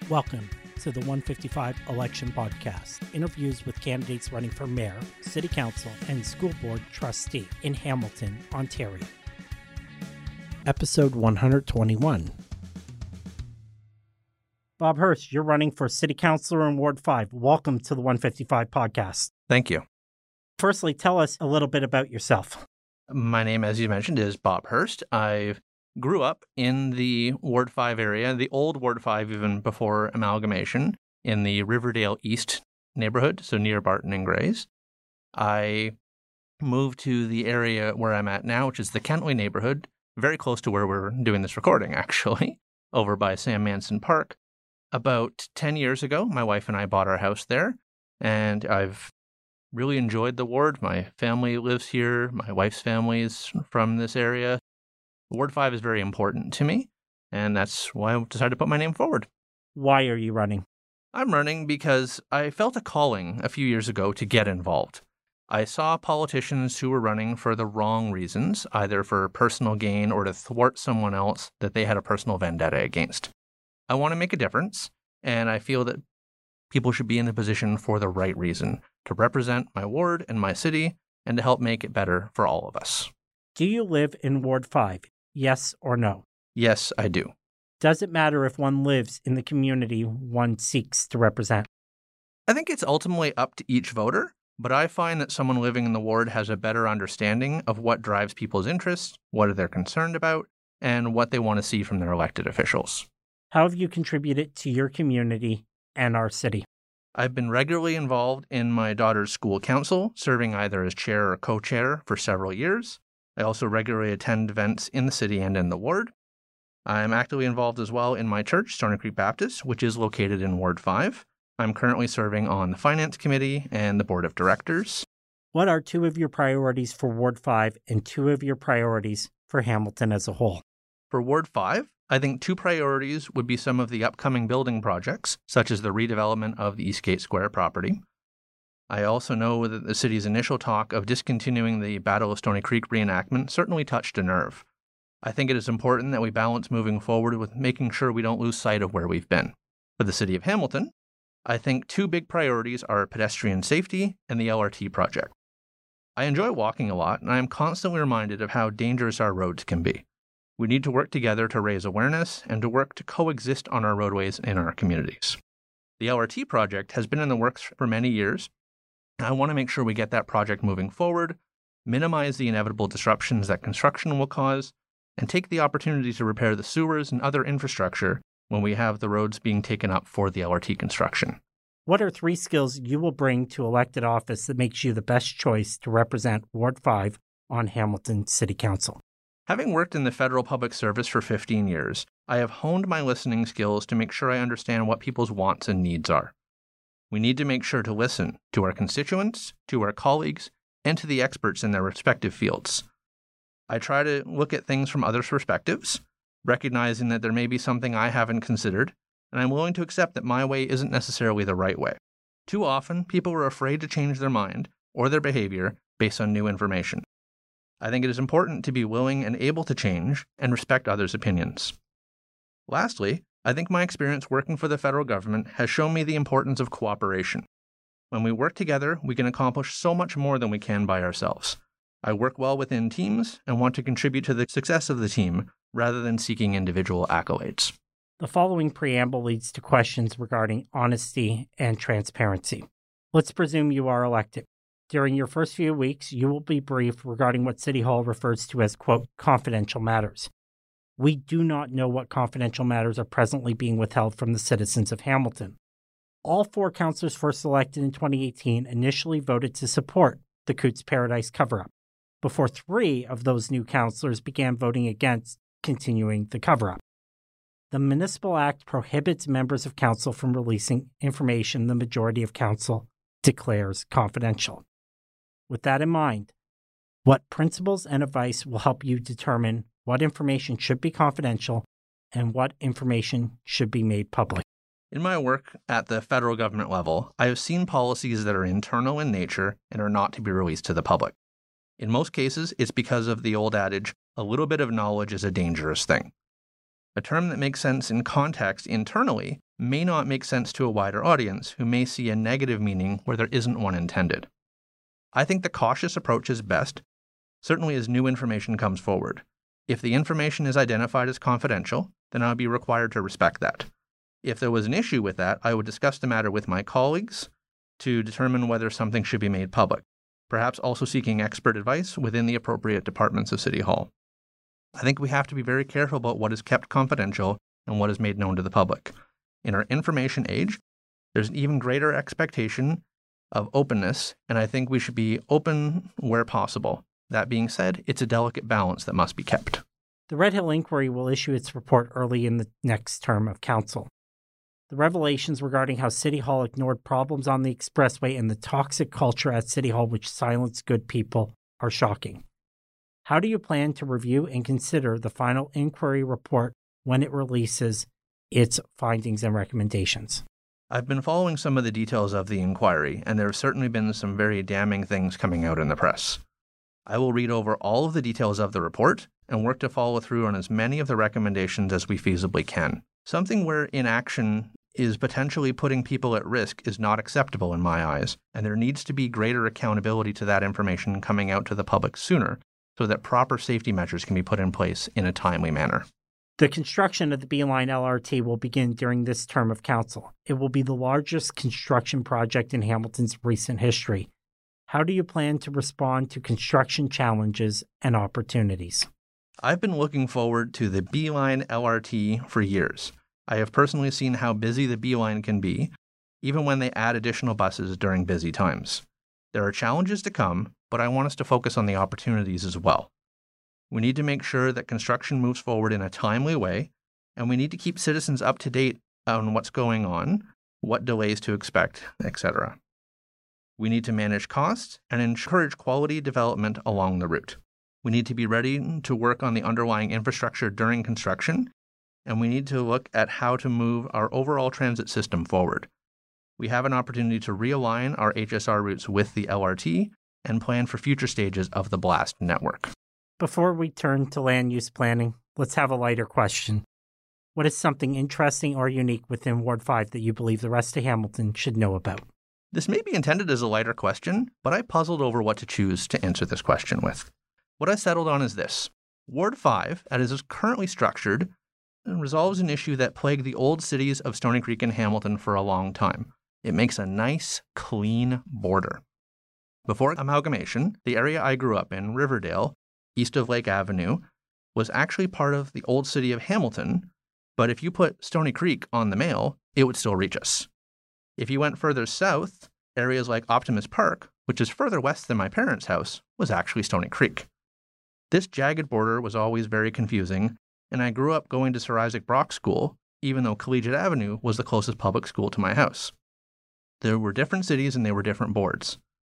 Welcome to the 155 Election Podcast, interviews with candidates running for mayor, city council, and school board trustee in Hamilton, Ontario. Episode 121. Bob Hurst, you're running for city councilor in Ward 5. Welcome to the 155 Podcast. Thank you. Firstly, tell us a little bit about yourself. My name, as you mentioned, is Bob Hurst. I grew up in the Ward 5 area, the old Ward 5 even before amalgamation, in the Riverdale East neighborhood, so near Barton and Grays. I moved to the area where I'm at now, which is the Kentway neighborhood, very close to where we're doing this recording, actually, over by Sam Manson Park. About 10 years ago, my wife and I bought our house there, and I've really enjoyed the ward. My family lives here. My wife's family is from this area. Ward 5 is very important to me, and that's why I decided to put my name forward. Why are you running? I'm running because I felt a calling a few years ago to get involved. I saw politicians who were running for the wrong reasons, either for personal gain or to thwart someone else that they had a personal vendetta against. I want to make a difference, and I feel that people should be in a position for the right reason, to represent my ward and my city, and to help make it better for all of us. Do you live in Ward 5? Yes or no? Yes, I do. Does it matter if one lives in the community one seeks to represent? I think it's ultimately up to each voter, but I find that someone living in the ward has a better understanding of what drives people's interests, what they're concerned about, and what they want to see from their elected officials. How have you contributed to your community and our city? I've been regularly involved in my daughter's school council, serving either as chair or co-chair for several years. I also regularly attend events in the city and in the ward. I'm actively involved as well in my church, Stoney Creek Baptist, which is located in Ward 5. I'm currently serving on the Finance Committee and the Board of Directors. What are two of your priorities for Ward 5 and two of your priorities for Hamilton as a whole? For Ward 5, I think two priorities would be some of the upcoming building projects, such as the redevelopment of the Eastgate Square property. I also know that the city's initial talk of discontinuing the Battle of Stoney Creek reenactment certainly touched a nerve. I think it is important that we balance moving forward with making sure we don't lose sight of where we've been. For the city of Hamilton, I think two big priorities are pedestrian safety and the LRT project. I enjoy walking a lot, and I am constantly reminded of how dangerous our roads can be. We need to work together to raise awareness and to work to coexist on our roadways in our communities. The LRT project has been in the works for many years. I want to make sure we get that project moving forward, minimize the inevitable disruptions that construction will cause, and take the opportunity to repair the sewers and other infrastructure when we have the roads being taken up for the LRT construction. What are three skills you will bring to elected office that makes you the best choice to represent Ward 5 on Hamilton City Council? Having worked in the federal public service for 15 years, I have honed my listening skills to make sure I understand what people's wants and needs are. We need to make sure to listen to our constituents, to our colleagues, and to the experts in their respective fields. I try to look at things from others' perspectives, recognizing that there may be something I haven't considered, and I'm willing to accept that my way isn't necessarily the right way. Too often, people are afraid to change their mind or their behavior based on new information. I think it is important to be willing and able to change and respect others' opinions. Lastly, I think my experience working for the federal government has shown me the importance of cooperation. When we work together, we can accomplish so much more than we can by ourselves. I work well within teams and want to contribute to the success of the team rather than seeking individual accolades. The following preamble leads to questions regarding honesty and transparency. Let's presume you are elected. During your first few weeks, you will be briefed regarding what City Hall refers to as, quote, confidential matters. We do not know what confidential matters are presently being withheld from the citizens of Hamilton. All four councillors first elected in 2018 initially voted to support the Cootes Paradise cover-up, before three of those new councillors began voting against continuing the cover-up. The Municipal Act prohibits members of council from releasing information the majority of council declares confidential. With that in mind, what principles and advice will help you determine what information should be confidential and what information should be made public? In my work at the federal government level, I have seen policies that are internal in nature and are not to be released to the public. In most cases, it's because of the old adage, a little bit of knowledge is a dangerous thing. A term that makes sense in context internally may not make sense to a wider audience who may see a negative meaning where there isn't one intended. I think the cautious approach is best, certainly as new information comes forward. If the information is identified as confidential, then I would be required to respect that. If there was an issue with that, I would discuss the matter with my colleagues to determine whether something should be made public, perhaps also seeking expert advice within the appropriate departments of City Hall. I think we have to be very careful about what is kept confidential and what is made known to the public. In our information age, there's an even greater expectation of openness, and I think we should be open where possible. That being said, it's a delicate balance that must be kept. The Red Hill Inquiry will issue its report early in the next term of council. The revelations regarding how City Hall ignored problems on the expressway and the toxic culture at City Hall which silenced good people are shocking. How do you plan to review and consider the final inquiry report when it releases its findings and recommendations? I've been following some of the details of the inquiry, and there have certainly been some very damning things coming out in the press. I will read over all of the details of the report and work to follow through on as many of the recommendations as we feasibly can. Something where inaction is potentially putting people at risk is not acceptable in my eyes, and there needs to be greater accountability to that information coming out to the public sooner so that proper safety measures can be put in place in a timely manner. The construction of the B Line LRT will begin during this term of council. It will be the largest construction project in Hamilton's recent history. How do you plan to respond to construction challenges and opportunities? I've been looking forward to the B Line LRT for years. I have personally seen how busy the B Line can be, even when they add additional buses during busy times. There are challenges to come, but I want us to focus on the opportunities as well. We need to make sure that construction moves forward in a timely way, and we need to keep citizens up to date on what's going on, what delays to expect, etc. We need to manage costs and encourage quality development along the route. We need to be ready to work on the underlying infrastructure during construction, and we need to look at how to move our overall transit system forward. We have an opportunity to realign our HSR routes with the LRT and plan for future stages of the BLAST network. Before we turn to land use planning, let's have a lighter question. What is something interesting or unique within Ward 5 that you believe the rest of Hamilton should know about? This may be intended as a lighter question, but I puzzled over what to choose to answer this question with. What I settled on is this. Ward 5, as it is currently structured, resolves an issue that plagued the old cities of Stoney Creek and Hamilton for a long time. It makes a nice, clean border. Before amalgamation, the area I grew up in, Riverdale, east of Lake Avenue, was actually part of the old city of Hamilton, but if you put Stoney Creek on the mail, it would still reach us. If you went further south, areas like Optimus Park, which is further west than my parents' house, was actually Stoney Creek. This jagged border was always very confusing, and I grew up going to Sir Isaac Brock School, even though Collegiate Avenue was the closest public school to my house. There were different cities and they were different boards.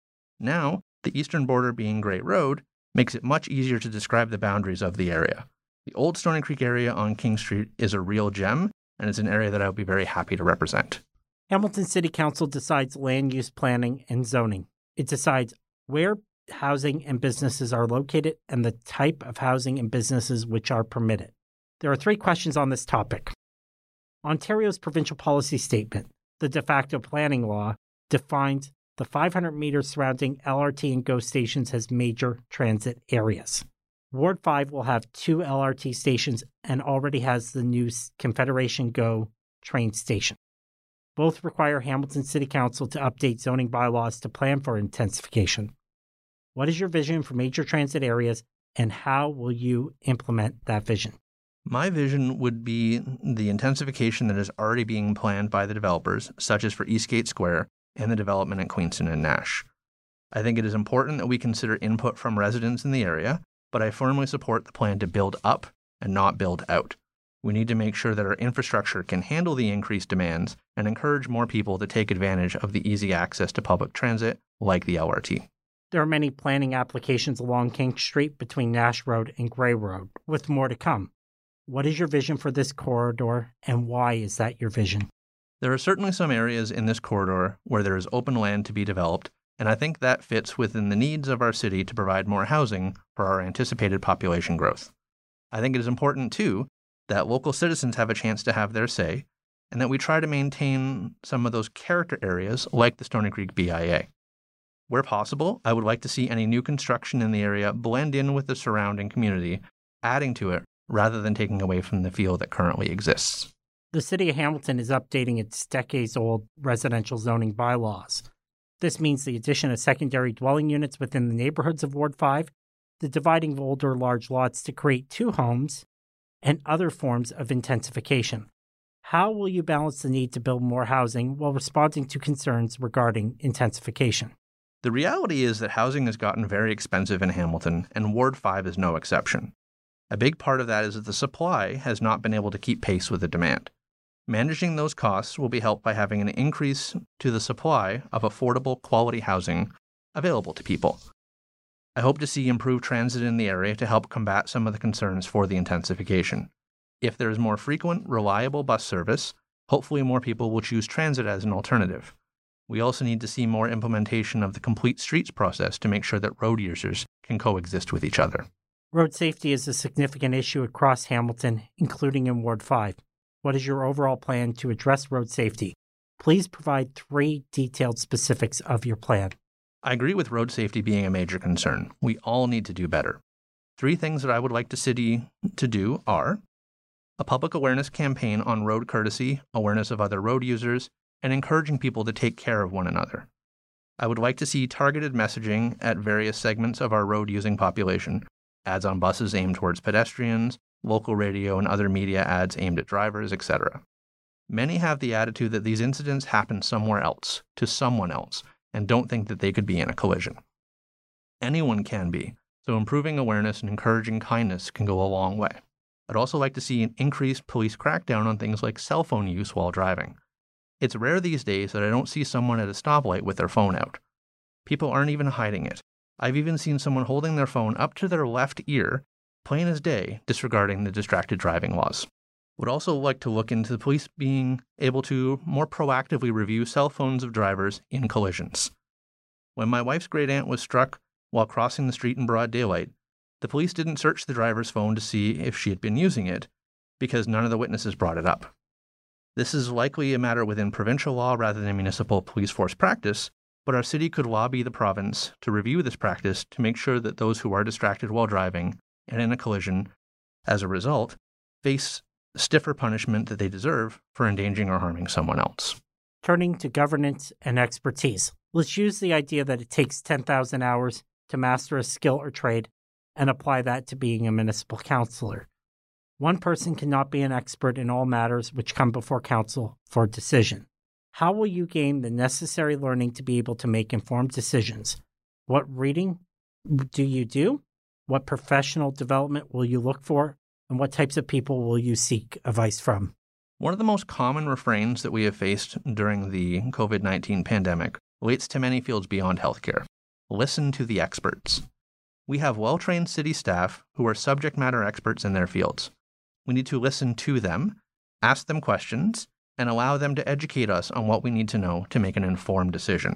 Now, the eastern border being Great Road makes it much easier to describe the boundaries of the area. The old Stoney Creek area on King Street is a real gem, and it's an area that I would be very happy to represent. Hamilton City Council decides land use planning and zoning. It decides where housing and businesses are located and the type of housing and businesses which are permitted. There are 3 questions on this topic. Ontario's provincial policy statement, the de facto planning law, defines the 500 meters surrounding LRT and GO stations as major transit areas. Ward 5 will have 2 LRT stations and already has the new Confederation GO train station. Both require Hamilton City Council to update zoning bylaws to plan for intensification. What is your vision for major transit areas, and how will you implement that vision? My vision would be the intensification that is already being planned by the developers, such as for Eastgate Square and the development at Queenston and Nash. I think it is important that we consider input from residents in the area, but I firmly support the plan to build up and not build out. We need to make sure that our infrastructure can handle the increased demands and encourage more people to take advantage of the easy access to public transit like the LRT. There are many planning applications along King Street between Nash Road and Gray Road, with more to come. What is your vision for this corridor, and why is that your vision? There are certainly some areas in this corridor where there is open land to be developed, and I think that fits within the needs of our city to provide more housing for our anticipated population growth. I think it is important, too, that local citizens have a chance to have their say, and that we try to maintain some of those character areas like the Stoney Creek BIA. Where possible, I would like to see any new construction in the area blend in with the surrounding community, adding to it rather than taking away from the feel that currently exists. The City of Hamilton is updating its decades-old residential zoning bylaws. This means the addition of secondary dwelling units within the neighborhoods of Ward 5, the dividing of older large lots to create two homes, and other forms of intensification. How will you balance the need to build more housing while responding to concerns regarding intensification? The reality is that housing has gotten very expensive in Hamilton, and Ward 5 is no exception. A big part of that is that the supply has not been able to keep pace with the demand. Managing those costs will be helped by having an increase to the supply of affordable, quality housing available to people. I hope to see improved transit in the area to help combat some of the concerns for the intensification. If there is more frequent, reliable bus service, hopefully more people will choose transit as an alternative. We also need to see more implementation of the complete streets process to make sure that road users can coexist with each other. Road safety is a significant issue across Hamilton, including in Ward 5. What is your overall plan to address road safety? Please provide 3 detailed specifics of your plan. I agree with road safety being a major concern. We all need to do better. 3 things that I would like the city to do are a public awareness campaign on road courtesy, awareness of other road users, and encouraging people to take care of one another. I would like to see targeted messaging at various segments of our road-using population, ads on buses aimed towards pedestrians, local radio and other media ads aimed at drivers, etc. Many have the attitude that these incidents happen somewhere else, to someone else, and don't think that they could be in a collision. Anyone can be, so improving awareness and encouraging kindness can go a long way. I'd also like to see an increased police crackdown on things like cell phone use while driving. It's rare these days that I don't see someone at a stoplight with their phone out. People aren't even hiding it. I've even seen someone holding their phone up to their left ear, plain as day, disregarding the distracted driving laws. Would also like to look into the police being able to more proactively review cell phones of drivers in collisions. When my wife's great aunt was struck while crossing the street in broad daylight, the police didn't search the driver's phone to see if she had been using it, because none of the witnesses brought it up. This is likely a matter within provincial law rather than municipal police force practice, but our city could lobby the province to review this practice to make sure that those who are distracted while driving and in a collision, as a result, face stiffer punishment that they deserve for endangering or harming someone else. Turning to governance and expertise, let's use the idea that it takes 10,000 hours to master a skill or trade and apply that to being a municipal councillor. One person cannot be an expert in all matters which come before council for decision. How will you gain the necessary learning to be able to make informed decisions? What reading do you do? What professional development will you look for? And what types of people will you seek advice from? One of the most common refrains that we have faced during the COVID-19 pandemic relates to many fields beyond healthcare. Listen to the experts. We have well-trained city staff who are subject matter experts in their fields. We need to listen to them, ask them questions, and allow them to educate us on what we need to know to make an informed decision.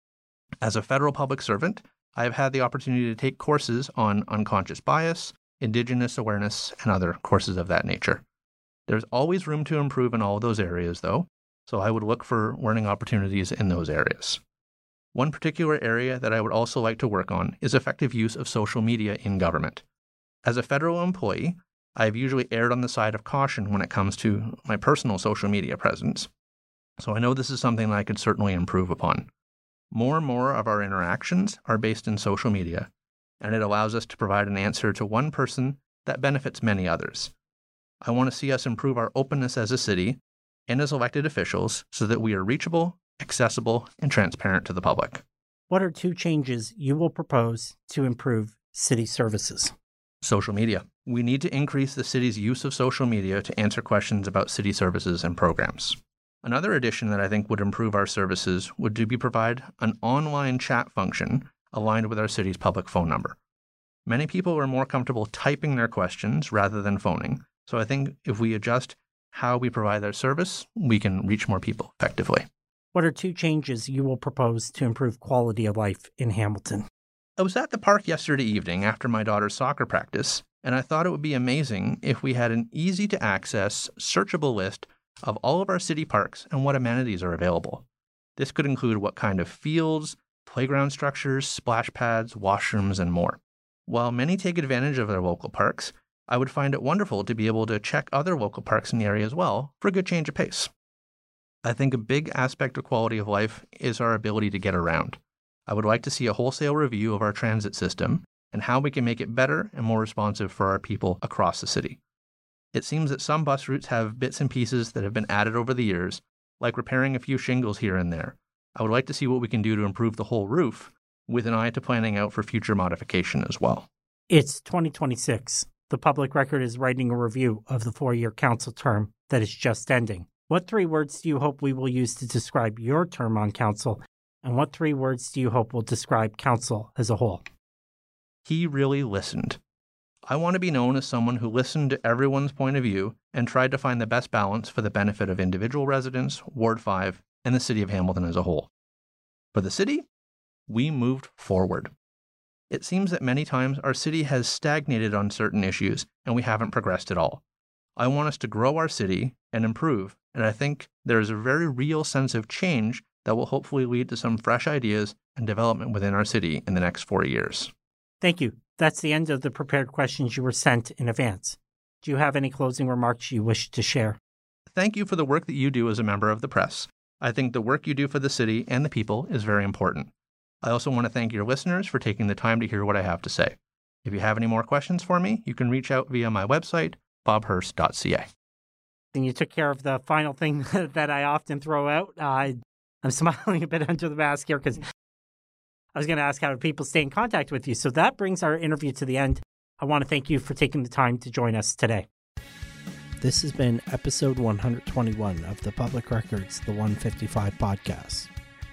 As a federal public servant, I have had the opportunity to take courses on unconscious bias, Indigenous awareness, and other courses of that nature. There's always room to improve in all of those areas, though, so I would look for learning opportunities in those areas. One particular area that I would also like to work on is effective use of social media in government. As a federal employee, I have usually erred on the side of caution when it comes to my personal social media presence, so I know this is something that I could certainly improve upon. More and more of our interactions are based in social media, and it allows us to provide an answer to one person that benefits many others. I want to see us improve our openness as a city and as elected officials so that we are reachable, accessible, and transparent to the public. What are 2 changes you will propose to improve city services? Social media. We need to increase the city's use of social media to answer questions about city services and programs. Another addition that I think would improve our services would be provide an online chat function aligned with our city's public phone number. Many people are more comfortable typing their questions rather than phoning, so I think if we adjust how we provide our service, we can reach more people effectively. What are 2 changes you will propose to improve quality of life in Hamilton? I was at the park yesterday evening after my daughter's soccer practice, and I thought it would be amazing if we had an easy-to-access, searchable list of all of our city parks and what amenities are available. This could include what kind of fields, playground structures, splash pads, washrooms, and more. While many take advantage of their local parks, I would find it wonderful to be able to check other local parks in the area as well for a good change of pace. I think a big aspect of quality of life is our ability to get around. I would like to see a wholesale review of our transit system and how we can make it better and more responsive for our people across the city. It seems that some bus routes have bits and pieces that have been added over the years, like repairing a few shingles here and there. I would like to see what we can do to improve the whole roof, with an eye to planning out for future modification as well. It's 2026. The Public Record is writing a review of the 4-year council term that is just ending. What 3 words do you hope we will use to describe your term on council, and what 3 words do you hope will describe council as a whole? He really listened. I want to be known as someone who listened to everyone's point of view and tried to find the best balance for the benefit of individual residents, Ward 5, and the city of Hamilton as a whole. For the city, we moved forward. It seems that many times our city has stagnated on certain issues and we haven't progressed at all. I want us to grow our city and improve, and I think there is a very real sense of change that will hopefully lead to some fresh ideas and development within our city in the next 4 years. Thank you. That's the end of the prepared questions you were sent in advance. Do you have any closing remarks you wish to share? Thank you for the work that you do as a member of the press. I think the work you do for the city and the people is very important. I also want to thank your listeners for taking the time to hear what I have to say. If you have any more questions for me, you can reach out via my website, bobhurst.ca. And you took care of the final thing that I often throw out. I'm smiling a bit under the mask here because I was going to ask how do people stay in contact with you. So that brings our interview to the end. I want to thank you for taking the time to join us today. This has been episode 121 of the Public Records, the 155 podcast.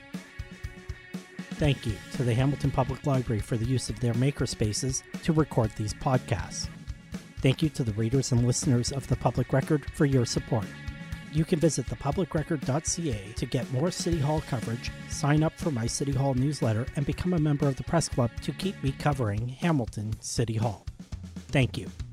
Thank you to the Hamilton Public Library for the use of their makerspaces to record these podcasts. Thank you to the readers and listeners of the Public Record for your support. You can visit thepublicrecord.ca to get more City Hall coverage, sign up for my City Hall newsletter, and become a member of the press club to keep me covering Hamilton City Hall. Thank you.